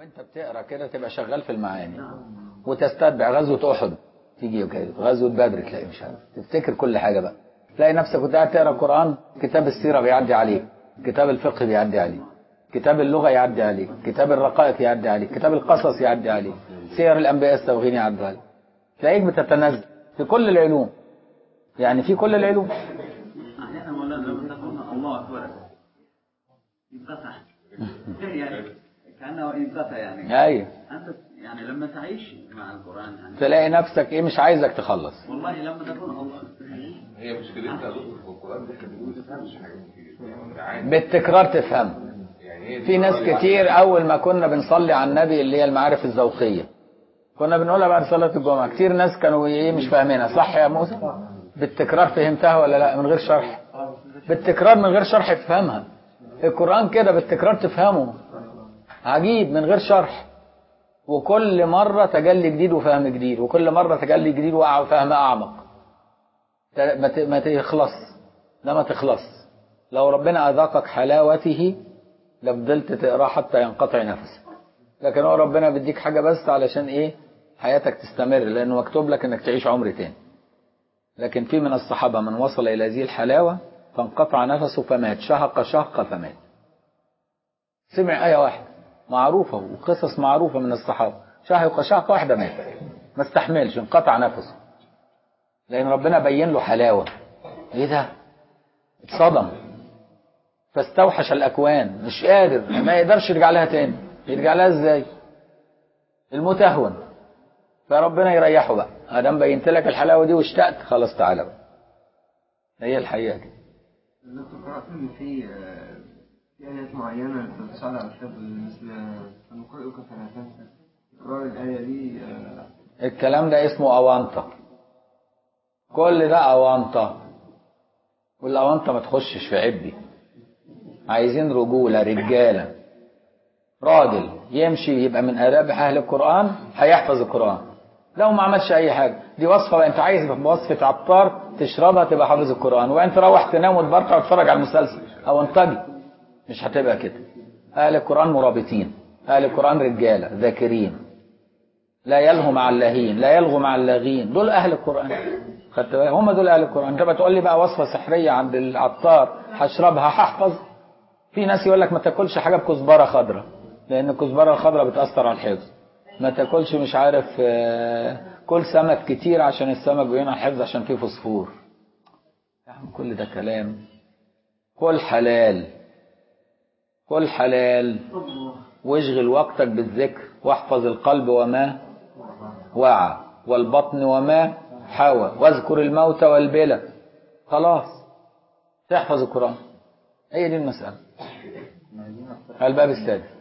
وانت بتقرا كده تبقى شغال في المعاني وتستتبع غزوة أحد تيجي كده، غزوة بدر تلاقي مش عارف تفتكر كل حاجة بقى، تلاقي نفسك كنت قاعد تقرا القرآن، كتاب السيرة بيعدي عليك، كتاب الفقه بيعدي عليك، كتاب اللغة يعدي عليك، كتاب الرقائق يعدي عليك، كتاب القصص يعدي عليك، سير الأنبياء السابقين يعدي عليك، تلاقيك بتتنزل في كل العلوم، يعني في كل العلوم. أحيانا مولانا لما تقول الله أكبر ينقطع يعني كأنه ينقطع يعني. أيوه. أنت يعني لما تعيش مع القرآن يعني تلاقي نفسك إيه مش عايزك تخلص. والله لما تقول الله هي مشكلتها في القرآن ده ما تفهمش حاجات كتير. بالتكرار تفهم. في ناس كتير أول ما كنا بنصلي على النبي اللي هي المعارف الذوقية كنا بنقولها بعد صلاة الجمعة، كتير ناس كانوا إيه مش فاهمينها، صح يا موسى؟ بالتكرار فهمتها ولا لا؟ من غير شرح. بالتكرار من غير شرح تفهمها. القرآن كده بالتكرار تفهمه، عجيب من غير شرح، وكل مرة تجلي جديد وفهم جديد، وكل مرة تجلي جديد وفهم أعمق. ما تخلص، لا ما تخلص. لو ربنا أذاقك حلاوته لفضلت تقرأ حتى ينقطع نفسك، لكن هو ربنا بيديك حاجة بس علشان إيه؟ حياتك تستمر، لأنه مكتوب لك إنك تعيش عمر تاني. لكن في من الصحابة من وصل إلى هذه الحلاوة فانقطع نفسه فمات، شهق شهق فمات. سمع آية واحدة معروفة وقصص معروفة من الصحابة، شهق شهق واحدة مات، ما استحملش انقطع نفسه، لأن ربنا بين له حلاوة. إيه ده؟ اتصدم فاستوحش الأكوان، مش قادر، ما يقدرش يرجع لها تاني. يرجع لها إزاي؟ الموت أهون. فربنا يريحه بقى، ادام بينت لك الحلاوه دي واشتقت خلاص تعالى بقى. هي الحقيقه كده. دكتور قرأت إن في آيات معينة تساعد على الحفظ، مثل المقرئ كفنان. تكرار الآية دي الكلام ده اسمه أونطة. كل ده أونطة، والأونطة ما تخشش في عبي. عايزين رجولة، رجالة، راجل يمشي يبقى من آداب أهل القرآن، هيحفظ القرآن. لو ما عملش أي حاجة دي وصفة بقى، أنت عايز بوصفة عطار تشربها تبقى حافظ القرآن، وأنت تروح تنام وتبرطع وتتفرج على المسلسل أو انتجي، مش هتبقى كده. أهل القرآن مرابطين، أهل القرآن رجالة ذاكرين، لا يلغوا مع اللاهين، لا يلغوا مع اللاغين، دول أهل القرآن. خدت بالك؟ هم دول أهل القرآن. أنت بتقول لي بقى وصفة سحرية عند العطار هشربها هحفظ؟ في ناس يقول لك ما تاكلش حاجة بكزبرة خضراء، لأن الكزبرة الخضراء بتأثر على الحفظ. ما تاكلش مش عارف كل سمك كتير عشان السمك بيمنع الحفظ عشان فيه فوسفور. يا عم كل ده كلام. كل حلال، كل حلال، واشغل وقتك بالذكر، واحفظ القلب وما وعى، والبطن وما حوى، واذكر الموت والبلى. خلاص تحفظ القرآن. هي دي المسألة. الباب السادس.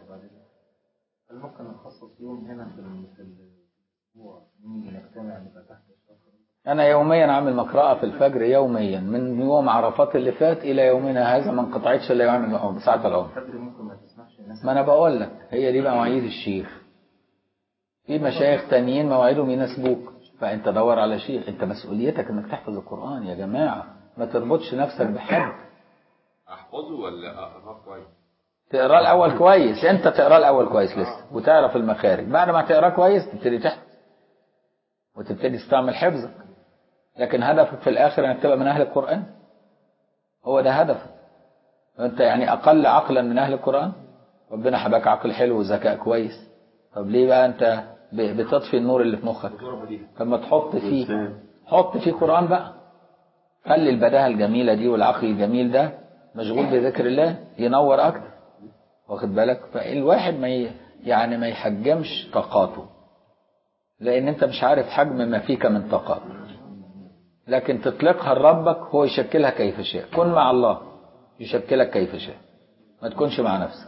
ممكن نخصص يوم هنا في الأسبوع نيجي نجتمع نبقى تحت الشجرة. أنا يوميا عامل مقرأة في الفجر يوميا، من يوم عرفات اللي فات إلى يومنا هذا ما انقطعتش إلا يوم ساعة العمر. ممكن ما تسمحش الناس. ما أنا بقول لك هي دي بقى مواعيد الشيخ. في مشايخ تانيين مواعيدهم يناسبوك، فأنت دور على شيخ. أنت مسؤوليتك إنك تحفظ القرآن يا جماعة، ما تربطش نفسك بحد. أحفظه ولا أقرأه كويس؟ تقرأ الأول كويس، أنت تقرأ الأول كويس لسه وتعرف المخارج. بعد ما تقرأ كويس تبتدي تحفظ وتبتدي تستعمل حفظك. لكن هدفك في الآخر أنك تبقى من أهل القرآن، هو ده هدفك. أنت يعني أقل عقلا من أهل القرآن؟ ربنا حباك عقل حلو وذكاء كويس، طب ليه بقى أنت بتطفي النور اللي في مخك؟ طب ما تحط فيه، حط فيه قرآن بقى. خلي البداهة الجميلة دي والعقل الجميل ده مشغول بذكر الله ينور أكتر، واخد بالك؟ فالواحد يعني ما يحجمش طاقاته، لأن أنت مش عارف حجم ما فيك من طاقات، لكن تطلقها لربك هو يشكلها كيف شاء. كن مع الله يشكلك كيف شاء، ما تكونش مع نفسك.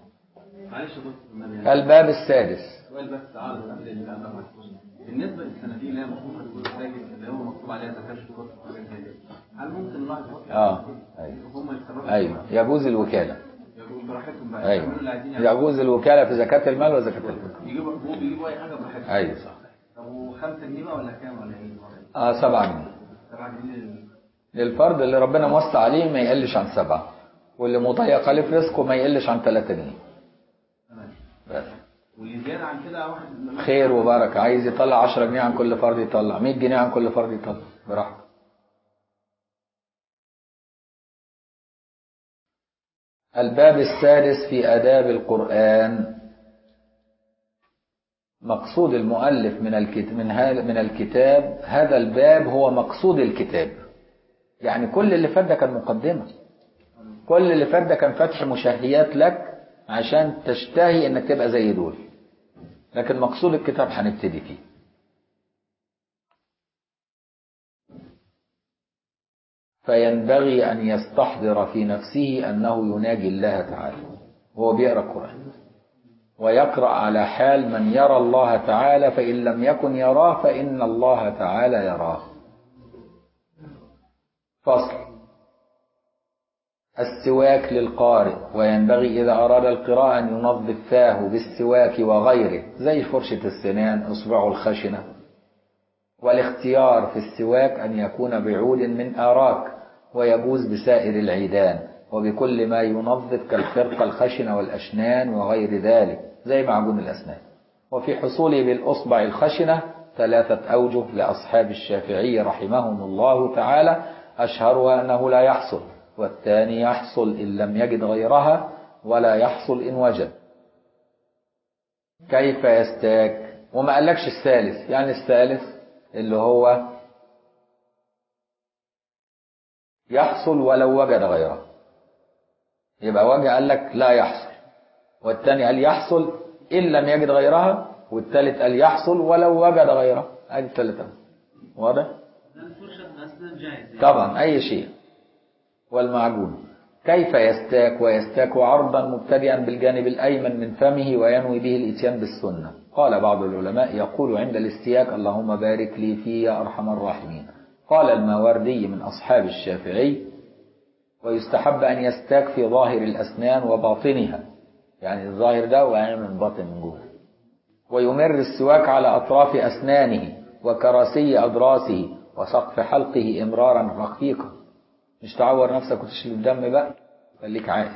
الباب السادس. سؤال بس عارض بالنسبة للسنة دي اللي هي مفروض تكون ساجد، اللي هو مكتوب عليها زكاة الشكر وحاجات زي كده، هل ممكن الواحد ايوه يجوز الوكالة. براحتهم بقى ايوه يجوز الوكالة في زكاة المال وزكاة الفطر. بيجيبوا اي حاجة براحتهم. ايوه صح. طب و5 جنيه بقى ولا كام ولا ايه؟ 7 جنيه. 7 جنيه للفرد اللي ربنا موسع عليه ما يقلش عن 7، واللي مضيق عليه في رزقه ما يقلش عن 3 جنيه. بس. واللي زيادة عن كده واحد خير وبركة. عايز يطلع 10 جنيه عن كل فرد يطلع، 100 جنيه عن كل فرد يطلع براحته. الباب السادس في آداب القرآن. مقصود المؤلف من الكتاب، هذا الباب هو مقصود الكتاب. يعني كل اللي فات ده كان مقدمة، كل اللي فات ده كان فتح مشهيات لك عشان تشتهي انك تبقى زي دول، لكن مقصود الكتاب هنبتدي فيه. فينبغي أن يستحضر في نفسه أنه يناجي الله تعالى وهو بيقرأ القرآن، ويقرأ على حال من يرى الله تعالى، فإن لم يكن يراه فإن الله تعالى يراه. فصل. السواك للقارئ، وينبغي إذا أراد القراءة أن ينظف فاه بالسواك وغيره زي فرشة السنان، إصبعه الخشنة. والاختيار في السواك أن يكون بعود من آراك، ويجوز بسائر العيدان وبكل ما ينظف كالخرقة الخشنة والأشنان وغير ذلك زي معجون الأسنان. وفي حصوله بالأصبع الخشنة 3 أوجه لأصحاب الشافعي رحمهم الله تعالى، أشهرها أنه لا يحصل، والثاني يحصل إن لم يجد غيرها، ولا يحصل إن وجد. كيف يستاك؟ وما قالكش الثالث. يعني الثالث اللي هو يحصل ولو وجد غيره، يبقى وجه قال لك لا يحصل، والثاني قال يحصل إن لم يجد غيرها، والثالث قال يحصل ولو وجد غيرها. هذه الثلاثة. واضح؟ طبعا أي شيء. والمعجون. كيف يستاك؟ ويستاك عرضا مبتدئا بالجانب الأيمن من فمه وينوي به الإتيان بالسنة. قال بعض العلماء يقول عند الاستياك اللهم بارك لي فيه يا أرحم الراحمين. قال الماوردي من أصحاب الشافعي ويستحب أن يستاك في ظاهر الأسنان وباطنها، يعني الظاهر ده ويعني من باطن من جوه. ويمر السواك على أطراف أسنانه وكراسي أضراسه وسقف حلقه إمرارا رقيقا. مش تعور نفسك وتشيل الدم بقى، خليك عاقل.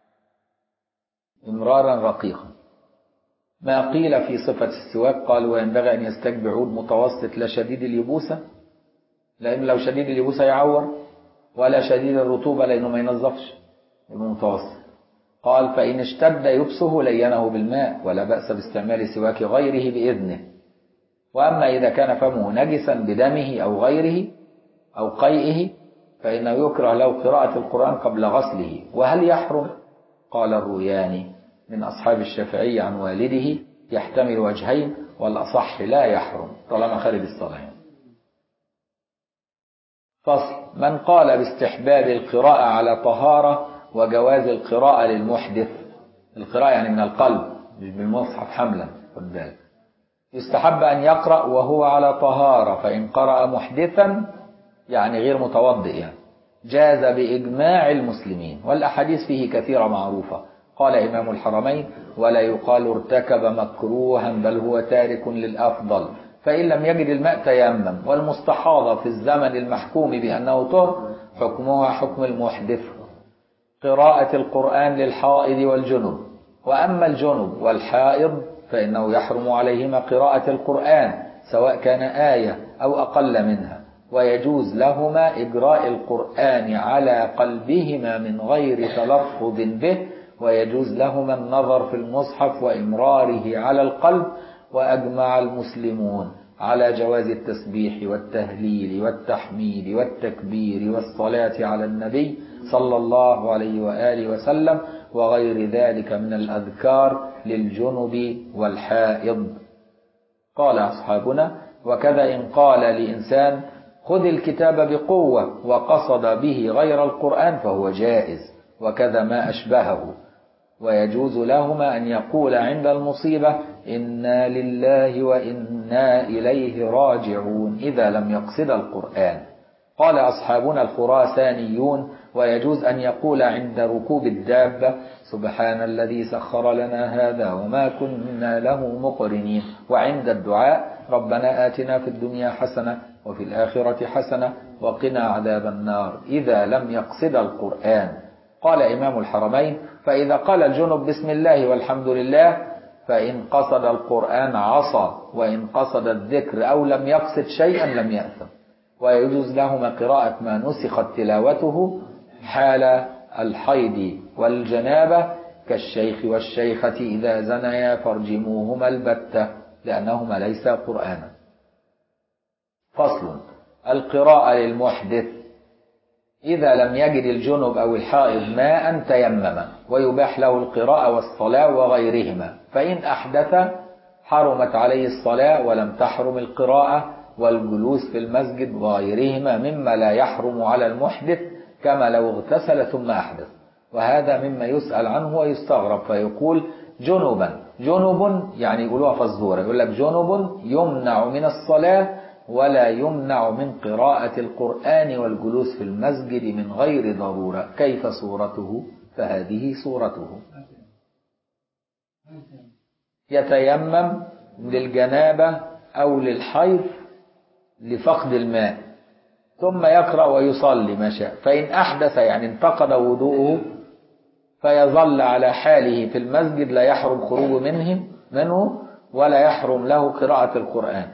إمرارا رقيقا. ما قيل في صفة السواك، قال وينبغي أن يستاك بعود متوسط لا شديد اليبوسة، لأن لو شديد اليبوسة يعور، ولا شديد الرطوبة لأنه ما ينظفش، يبقى متوسط. قال فإن اشتد يبسه لينه بالماء، ولا بأس باستعمال سواك غيره بإذنه. وأما إذا كان فمه نجسا بدمه أو غيره أو قيئه فإنه يكره له قراءة القرآن قبل غسله. وهل يحرم؟ قال الروياني من أصحاب الشافعي عن والده يحتمل وجهين، والأصح لا يحرم طالما خارج الصلاة. فصل. من قال باستحباب القراءة على طهارة وجواز القراءة للمحدث. القراءة يعني من القلب مش بالمصحف حملا، خد بالك. يستحب أن يقرأ وهو على طهارة، فإن قرأ محدثا يعني غير متوضئ يعني جاز بإجماع المسلمين، والأحاديث فيه كثيرة معروفة. قال إمام الحرمين ولا يقال ارتكب مكروها بل هو تارك للأفضل، فإن لم يجد الماء تيمم. والمستحاضة في الزمن المحكوم بأنه طهر حكمها حكم المحدث. قراءة القرآن للحائض والجنب. وأما الجنب والحائض فإنه يحرم عليهما قراءة القرآن سواء كان آية أو أقل منها، ويجوز لهما إجراء القرآن على قلبهما من غير تلفظ به، ويجوز لهما النظر في المصحف وإمراره على القلب. وأجمع المسلمون على جواز التسبيح والتهليل والتحميد والتكبير والصلاة على النبي صلى الله عليه وآله وسلم وغير ذلك من الأذكار للجنب والحائض. قال أصحابنا وكذا إن قال لإنسان خذ الكتاب بقوة وقصد به غير القرآن فهو جائز، وكذا ما أشبهه. ويجوز لهما أن يقول عند المصيبة إنا لله وإنا إليه راجعون إذا لم يقصد القرآن. قال أصحابنا الخراسانيون ويجوز أن يقول عند ركوب الدابة سبحان الذي سخر لنا هذا وما كنا له مقرنين، وعند الدعاء ربنا آتنا في الدنيا حسنة وفي الآخرة حسنة وقنا عذاب النار إذا لم يقصد القرآن. قال إمام الحرمين فإذا قال الجنب بسم الله والحمد لله فإن قصد القرآن عصى، وإن قصد الذكر أو لم يقصد شيئا لم يأثم. ويجوز لهما قراءة ما نسخت تلاوته حال الحيض والجنابة كالشيخ والشيخة إذا زنيا فارجموهما البتة لأنهما ليس قرآنا. فصل: القراءة للمحدث إذا لم يجد الجنب أو الحائض ماء تيمم، ويباح له القراءة والصلاة وغيرهما. فإن أحدث حرمت عليه الصلاة ولم تحرم القراءة والجلوس في المسجد وغيرهما مما لا يحرم على المحدث، كما لو اغتسل ثم أحدث. وهذا مما يسأل عنه ويستغرب، فيقول جنبا. جنب يعني يقولوها فزورة، يقول لك جنب يمنع من الصلاة ولا يمنع من قراءة القرآن والجلوس في المسجد من غير ضرورة. كيف صورته؟ فهذه صورته: يتيمم للجنابة أو للحيض لفقد الماء، ثم يقرأ ويصلي ما شاء. فإن أحدث يعني انتقض وضوءه فيظل على حاله في المسجد، لا يحرم خروجه منه ولا يحرم له قراءة القرآن.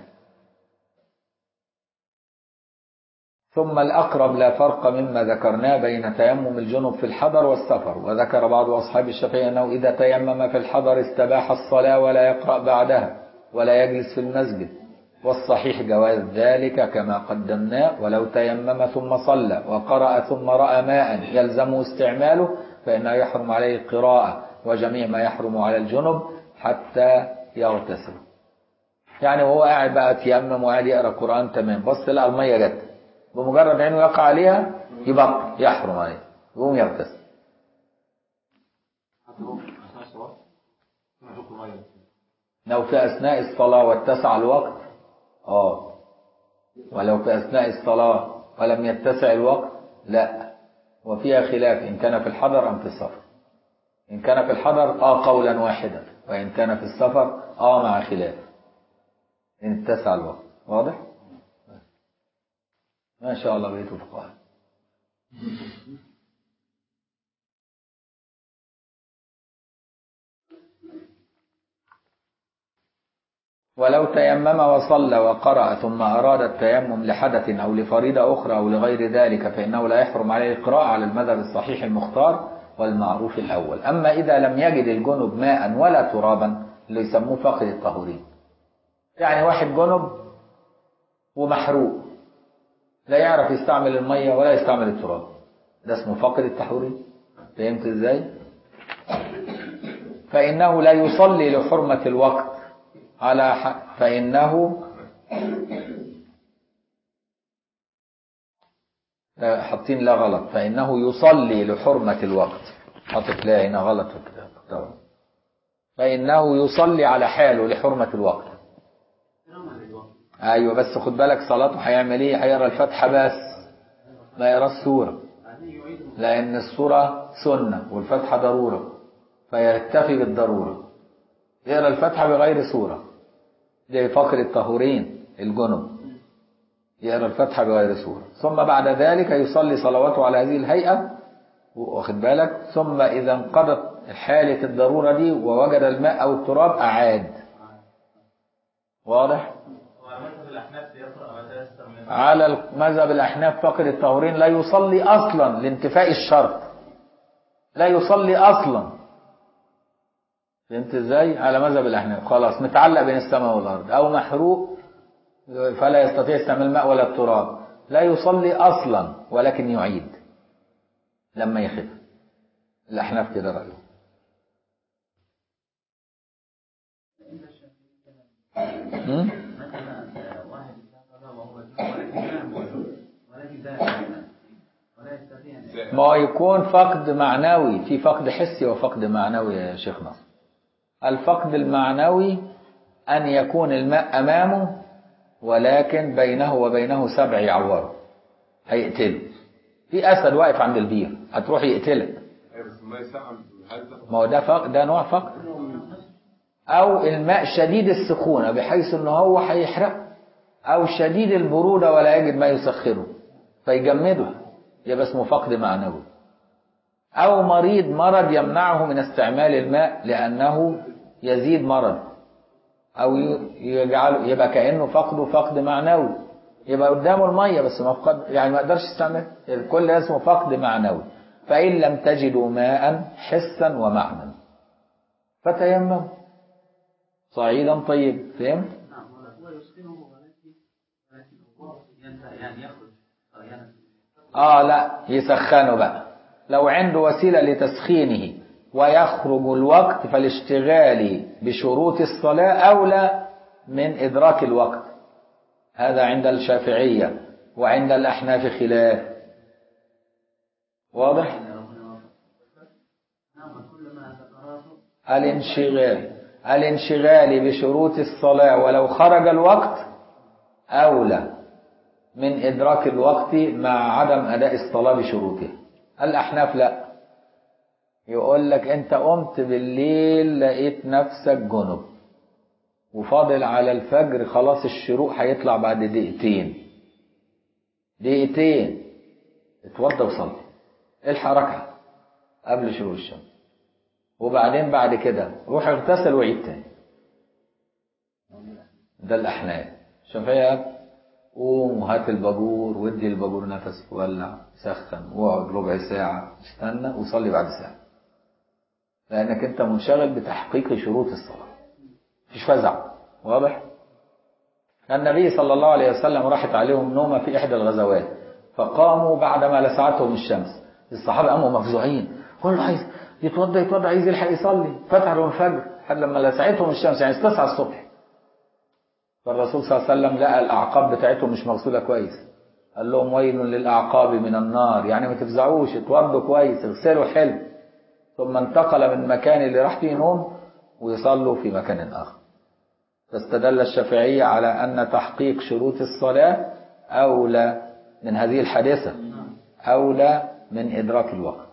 ثم الأقرب لا فرق مما ذكرناه بين تيمم الجنب في الحضر والسفر. وذكر بعض أصحاب الشافعي أنه إذا تيمم في الحضر استباح الصلاة ولا يقرأ بعدها ولا يجلس في المسجد، والصحيح جواز ذلك كما قدمناه. ولو تيمم ثم صلى وقرأ ثم رأى ماء يلزمه استعماله فإنه يحرم عليه القراءة وجميع ما يحرم على الجنب حتى يغتسل. يعني وهو قاعد بقى تيمم وقاعد يقرأ القرآن تمام، بص لقى المية جت، بمجرد عينه يقع عليها يبقى يحرم عليه، يقوم يغتسل. لو في أثناء الصلاة واتسع الوقت ولو في أثناء الصلاة ولم يتسع الوقت لا. وفيها خلاف إن كان في الحضر أم في السفر. إن كان في الحضر قولا واحدا، وإن كان في السفر مع خلاف إن اتسع الوقت. واضح؟ ما شاء الله بيته فقهاء. ولو تيمم وصلى وقرأ ثم أراد التيمم لحدث أو لفريضة أخرى أو لغير ذلك فإنه لا يحرم عليه القراءة على المذهب الصحيح المختار والمعروف الأول. أما إذا لم يجد الجنب ماء ولا ترابا اللي يسموه فقد الطهورين، يعني واحد جنب ومحروق لا يعرف يستعمل المية ولا يستعمل التراب، ده اسمه فقد الطهورين. فهمت ازاي؟ فإنه لا يصلي لحرمة الوقت على فإنه حاطين لا غلط، فإنه يصلي لحرمة الوقت، حاطط لا هنا غلط في الكتاب. فإنه يصلي على حاله لحرمة الوقت. أيوة بس خد بالك صلاته هيعمل ايه؟ هيقرا الفاتحة بس ما يقرا السورة، لأن السورة سنة والفاتحة ضرورة، فيكتفي بالضرورة. يقرا الفاتحة بغير سورة زي فقر الطهورين الجنب، يقرا الفاتحة بغير سورة. ثم بعد ذلك يصلي صلواته على هذه الهيئة، واخد بالك. ثم إذا انقضت حالة الضرورة دي ووجد الماء أو التراب أعاد. واضح؟ على مذهب الأحناف فقر الطهورين لا يصلي أصلا لانتفاء الشرط، لا يصلي أصلا. فهمت ازاي؟ على مذهب الأحناف خلاص متعلق بين السماء والأرض، أو محروق فلا يستطيع استعمال الماء ولا التراب، لا يصلي أصلا ولكن يعيد لما يخف. الأحناف كده رأيه. ما يكون فقد معنوي، في فقد حسي وفقد معنوي يا شيخ نصر. الفقد المعنوي أن يكون الماء أمامه ولكن بينه وبينه سبع يعوره هيقتله. في أسد واقف عند البير هتروح يقتلك، ما هو ده فقد، ده نوع فقد. أو الماء شديد السخونة بحيث أنه هو هيحرق، أو شديد البرودة ولا يجد ما يسخره فيجمده، يبقى اسمه فقد معنوي. أو مريض مرض يمنعه من استعمال الماء لأنه يزيد مرض أو يجعله يبقى كأنه فقده فقد معنوي، يبقى قدامه المية بس ما فقد، يعني ما يقدرش يستعمل، الكل اسمه فقد معنوي. فإن لم تجدوا ماء حسا ومعنى فتيمموا صعيدا طيب. فهمت؟ لا يسخنوا بقى. لو عنده وسيلة لتسخينه ويخرج الوقت فالاشتغال بشروط الصلاة أولى من إدراك الوقت. هذا عند الشافعية، وعند الأحناف خلاف. واضح؟ الانشغال بشروط الصلاة ولو خرج الوقت أولى من إدراك الوقت مع عدم أداء الصلاة بشروطها. الأحناف لا، يقول لك أنت قمت بالليل لقيت نفسك جنب وفاضل على الفجر، خلاص الشروق هيطلع بعد دقيقتين، اتوضى وصلي، الحق ركعة قبل شروق الشمس، وبعدين بعد كده روح اغتسل وعيد تاني. ده الأحناف. الشافعية قوم وهات الباجور وادي الباجور نفس، ولع سخن واقعد ربع ساعة استنى وصلي بعد ساعة، لأنك أنت منشغل بتحقيق شروط الصلاة، مفيش فزع. واضح؟ النبي صلى الله عليه وسلم راحت عليهم نومة في إحدى الغزوات، فقاموا بعدما لسعتهم الشمس. الصحابة قاموا مفزوعين، كله عايز يتوضى عايز يلحق يصلي، فتح لهم الفجر لحد لما لسعتهم الشمس، يعني 9 الصبح. فالرسول صلى الله عليه وسلم لقى الأعقاب بتاعتهم مش مغسولة كويس، قال لهم ويل للأعقاب من النار، يعني ما تفزعوش، اتوضوا كويس، اغسلوا حلو، ثم انتقل من مكان اللي راح فيه نوم ويصلوا في مكان آخر. فاستدل الشافعية على أن تحقيق شروط الصلاة أولى من هذه الحادثة، أولى من إدراك الوقت.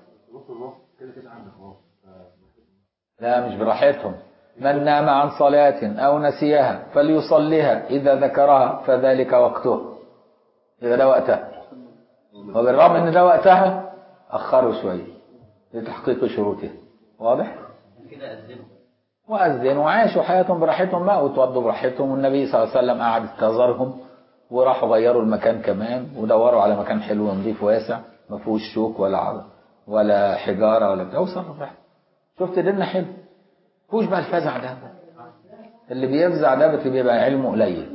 لا مش براحتهم. من نام عن صلاة أو نسيها فليصليها إذا ذكرها فذلك وقته، إذا ده وقتها. وبالرغم أن ده وقتها أخروا شوية لتحقيق شروطها. واضح؟ وأذنوا وعاشوا حياتهم براحتهم بقى وتوضوا براحتهم، والنبي صلى الله عليه وسلم قعد استظهرهم وراحوا غيروا المكان كمان ودوروا على مكان حلو ونظيف واسع ما فيهوش شوك ولا عرض ولا حجارة ولا بتاع، وصلوا براحتهم. شفت ديننا حلو، فيهوش بقى الفزع ده. اللي بيفزع ده بيبقى علمه قليل.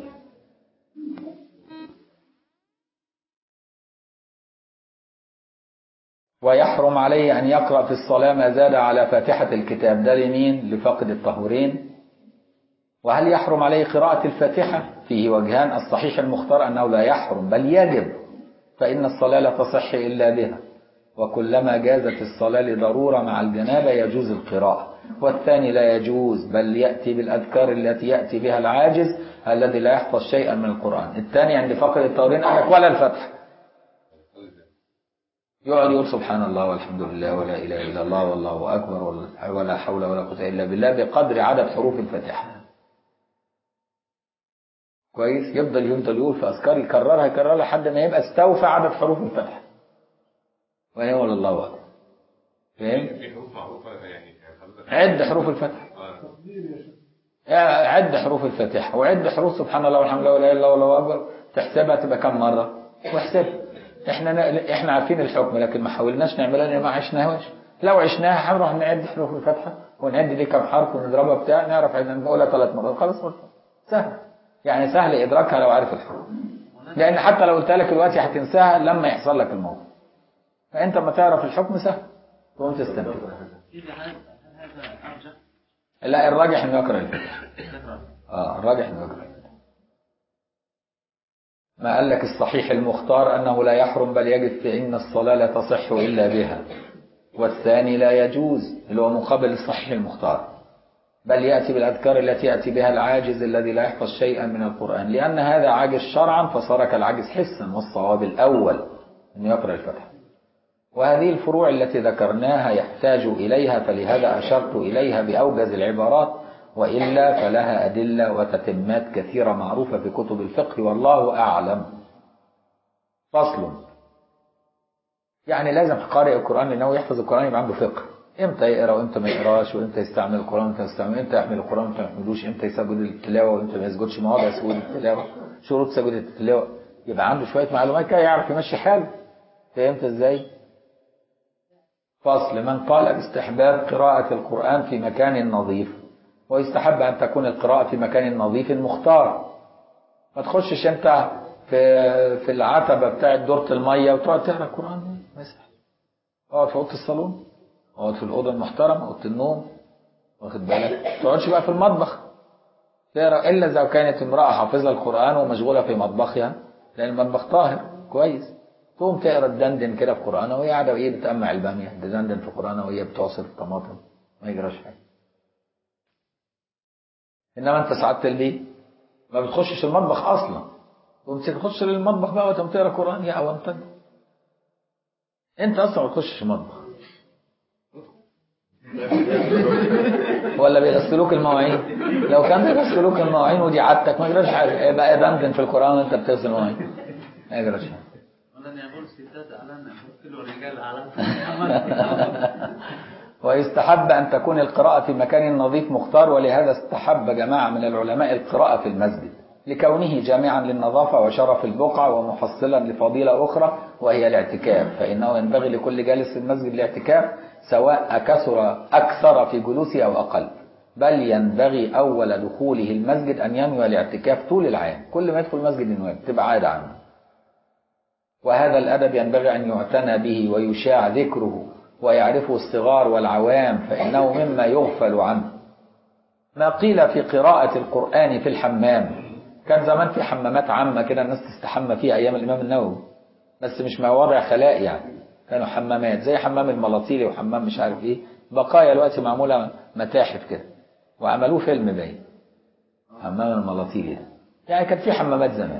ويحرم عليه أن يقرأ في الصلاة ما زاد على فاتحة الكتاب. ده لمين؟ لفقد الطهورين. وهل يحرم عليه قراءة الفاتحة؟ فيه وجهان. الصحيح المختار أنه لا يحرم بل يجب، فإن الصلاة لا تصح إلا بها، وكلما جازت الصلاة لضرورة مع الجنابة يجوز القراءة. والثاني لا يجوز بل يأتي بالأذكار التي يأتي بها العاجز الذي لا يحفظ شيئا من القرآن. الثاني عند فقد الطهورين قالك ولا الفتح، يقعد يقول سبحان الله والحمد لله ولا إله إلا الله والله أكبر ولا حول ولا قوة إلا بالله بقدر عدد حروف الفاتحة. كويس؟ يفضل يقول في أذكار يكررها لحد ما يبقى استوفى عدد حروف الفاتحة ويقول الله أكبر. فاهم؟ في حروف معروفة يعني عد حروف الفاتحة، عد حروف الفاتحة وعد حروف سبحان الله والحمد لله ولا إله إلا الله والله أكبر، تحسبها تبقى كم مرة واحسبها. احنا عارفين الحكم لكن ما حاولناش نعملها لان ما عشناهاش. لو عشناها هنروح نعد حروف الفاتحة ونعد دي كم حرف ونضربها بتاع، نعرف ان نقولها 3 مرات خلاص. سهل، يعني سهل ادراكها لو عارف الحروف، لان حتى لو قلت لك دلوقتي هتنساها لما يحصل لك الموقف. فانت لما تعرف الحكم سهل تقوم تستنتج. لا الراجح انه يقرأ الفاتحة. الراجح انه يقرأ الفاتحة. ما قال لك الصحيح المختار أنه لا يحرم بل يجب، فإن الصلاة لا تصح إلا بها. والثاني لا يجوز اللي هو مقابل الصحيح المختار، بل يأتي بالأذكار التي يأتي بها العاجز الذي لا يحفظ شيئا من القرآن، لأن هذا عاجز شرعا فصار كالعاجز حسا، والصواب الأول أنه يقرأ الفتحة. وهذه الفروع التي ذكرناها يحتاج إليها، فلهذا أشرت إليها بأوجز العبارات، وإلا فلها أدلة وتتمات كثيرة معروفة في كتب الفقه والله أعلم. فصل. يعني لازم قارئ القرآن لأنه يحفظ القرآن يبقى عنده فقه، امتى يقرا وامتى ما يقراش، وامتى يستعمل القران وامتى يستعمل، امتى يحمل القران وامتى ما يحملوش، امتى يسجد التلاوه وامتى ما يسجدش، مواضع سجود التلاوه، شروط سجود التلاوه. يبقى عنده شويه معلومات كده يعرف يمشي حاله. فهمت ازاي؟ فصل. من قال باستحباب قراءة القرآن في مكان نظيف، ويستحب أن تكون القراءة في مكان نظيف مختار. ما تخشش أنت في العتبة بتاعت دورة المية وتقعد تقرأ القرآن. مسح. اقعد في أوضة الصالون، اقعد في الأوضة المحترمة، أوضة النوم، واخد بالك؟ ما تقعدش بقى في المطبخ تقرأ، إلا إذا كانت امرأة حافظة القرآن ومشغولة في مطبخها، لأن المطبخ طاهر كويس. تقوم تقرا تدندن كده في قرآن وهي قاعدة وإيه بتأمع البامية، تدندن في قرآن وهي بتعصر الطماطم، ما يجراش حاجة. إنما أنت سعادة البيت ما بتخشش المطبخ أصلا، تقوم تخش للمطبخ بقى وتقوم تقرا قرآن. يا أونطج، أنت أصلا ما بتخشش المطبخ. ولا بيغسلوك المواعين؟ لو كان بيغسلوك المواعين ودي عادتك ما يجراش حاجة، بقى دندن في القرآن وأنت بتغسل المواعين، ما يجراش حاجة. ويستحب أن تكون القراءة في مكان نظيف مختار، ولهذا استحب جماعة من العلماء القراءة في المسجد لكونه جامعا للنظافة وشرف البقعة ومحصلا لفضيلة أخرى وهي الاعتكاف، فإنه ينبغي لكل جالس في المسجد الاعتكاف سواء أكثر في جلوسه أو أقل، بل ينبغي أول دخوله المسجد أن ينوي الاعتكاف طول العام، كل ما يدخل المسجد ينوي، تبقى عادة عنه. وهذا الأدب ينبغي أن يعتنى به ويشاع ذكره ويعرفه الصغار والعوام، فإنه مما يغفل عنه. ما قيل في قراءة القرآن في الحمام. كان زمان في حمامات عامة كده الناس تستحمى فيها أيام الإمام النووي، بس مش مواضع خلاء يعني، كانوا حمامات زي حمام الملاطيلي وحمام مش عارف إيه، بقايا دلوقتي معمولة متاحف كده، وعملوه فيلم باين حمام الملاطيلي ده. يعني كان في حمامات زمان.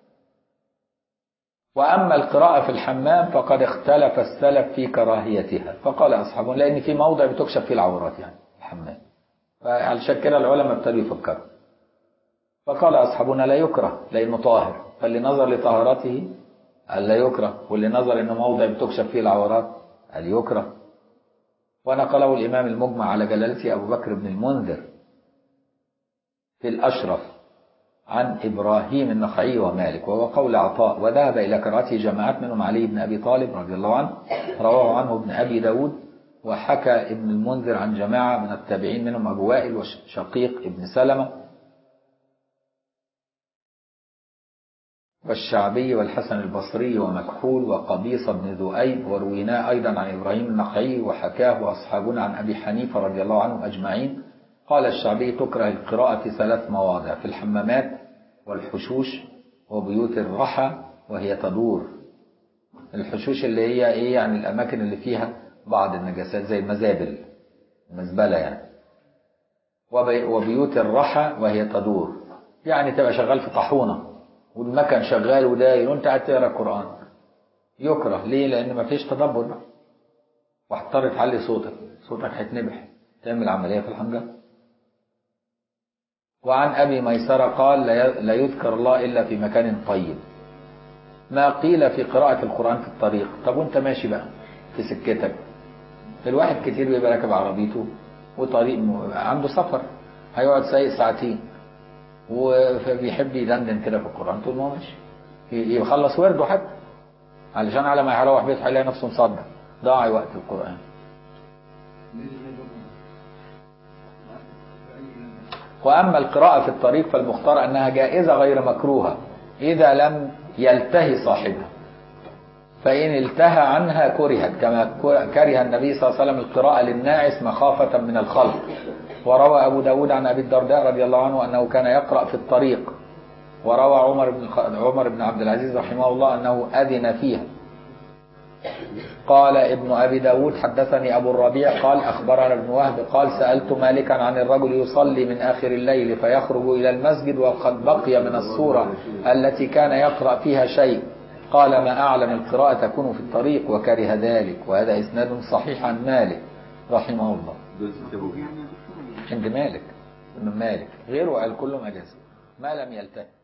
وأما القراءة في الحمام فقد اختلف السلف في كراهيتها، فقال أصحابهم لأن في موضع بتكشف فيه العورات يعني الحمام، فعلشان كده العلماء ابتدوا يفكروا. فقال أصحابنا لا يكره لأنه طاهر، فاللي نظر لطهارته قال لا يكره، واللي نظر أنه موضع بتكشف فيه العورات قال يكره. ونقله الإمام المجمع على جلالته أبو بكر بن المنذر في الأشرف عن إبراهيم النخعي ومالك، وهو قول عطاء، وذهب إلى كراهته جماعات منهم علي بن أبي طالب رضي الله عنه، رواه عنه ابن أبي داود. وحكى ابن المنذر عن جماعة من التابعين منهم أبو وائل وشقيق ابن سلمة والشعبي والحسن البصري ومكحول وقبيصة بن ذؤيب، ورويناه أيضا عن إبراهيم النخعي، وحكاه أصحابنا عن أبي حنيفة رضي الله عنهم أجمعين. قال الشعبي تكره القراءة في 3 مواضع: في الحمامات والحشوش وبيوت الرحى وهي تدور. الحشوش اللي هي إيه يعني الأماكن اللي فيها بعض النجاسات زي المزابل، المزبلة يعني. وبيوت الرحى وهي تدور، يعني تبقى شغال في طاحونة والمكن شغال وداير وانت قاعد تقرا القرآن. يكره ليه؟ لأن ما فيش تدبر بقى، واضطر تعلي صوتك هيتنبح، تعمل عملية في الحنجرة. وعن أبي ميسرة قال لا يذكر الله إلا في مكان طيب. ما قيل في قراءة القرآن في الطريق. طب وانت ماشي بقى في سكتك، الواحد كتير بيبقى راكب عربيته وطريق عنده سفر هيقعد سايق ساعتين وبيحب يدندن كده في القرآن طول ما هو ماشي، يخلص ورده حتى علشان على ما يروح بيته هيلاقي نفسه مصدع، ضاع وقت القرآن. وأما القراءة في الطريق فالمختار أنها جائزة غير مكروهة إذا لم يلتهي صاحبها، فإن التهى عنها كرهت، كما كره النبي صلى الله عليه وسلم القراءة للناعس مخافة من الخلق. وروى أبو داود عن أبي الدرداء رضي الله عنه أنه كان يقرأ في الطريق. وروى عمر بن عبد العزيز رحمه الله أنه أذن فيها. قال ابن أبي داود حدثني أبو الربيع قال أخبرنا ابن وهب قال سألت مالكا عن الرجل يصلي من آخر الليل فيخرج إلى المسجد وقد بقي من السورة التي كان يقرأ فيها شيء، قال ما أعلم القراءة تكون في الطريق وكره ذلك. وهذا إسناد صحيح عن مالك رحمه الله. عند مالك غيره قال كلهم أجازة ما لم يلتهي.